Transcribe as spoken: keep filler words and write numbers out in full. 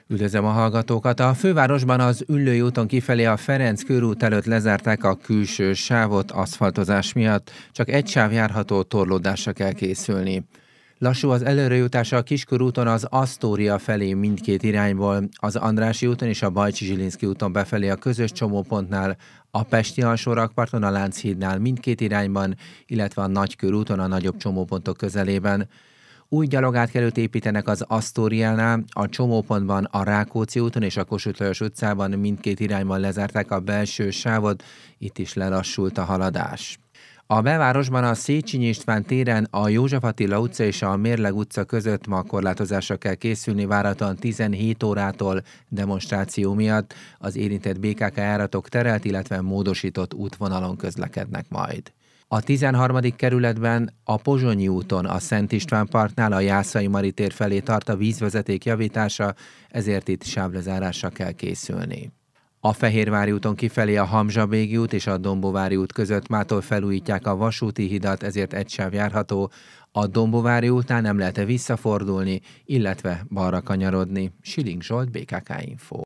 Üdvözlöm a hallgatókat! A fővárosban az Üllői úton kifelé a Ferenc körút előtt lezárták a külső sávot aszfaltozás miatt, csak egy sáv járható, torlódásra kell készülni. Lassú az előrejutás a Kiskörúton az Asztória felé mindkét irányból, az Andrássy úton és a Bajcsy-Zsilinszky úton befelé a közös csomópontnál, a Pesti alsórakparton a Lánchídnál mindkét irányban, illetve a Nagykörúton a nagyobb csomópontok közelében. Új gyalogátkelőt építenek az Asztóriánál, a csomópontban a Rákóczi úton és a Kossuth Lajos utcában mindkét irányban lezárták a belső sávot, itt is lelassult a haladás. A belvárosban a Széchenyi István téren a József Attila utca és a Mérleg utca között ma korlátozásra kell készülni várhatóan tizenhét órától demonstráció miatt. Az érintett bé ká ká járatok terelt, illetve módosított útvonalon közlekednek majd. A tizenharmadik kerületben a Pozsonyi úton a Szent István parknál a Jászai Mari tér felé tart a vízvezeték javítása, ezért itt sávlezárásra kell készülni. A Fehérvári úton kifelé a Hamzsa-Bégi út és a Dombovári út között mától felújítják a vasúti hidat, ezért egy sáv járható. A Dombovári útnál nem lehet visszafordulni, illetve balra kanyarodni. Siling Zsolt, bé ká ká Info.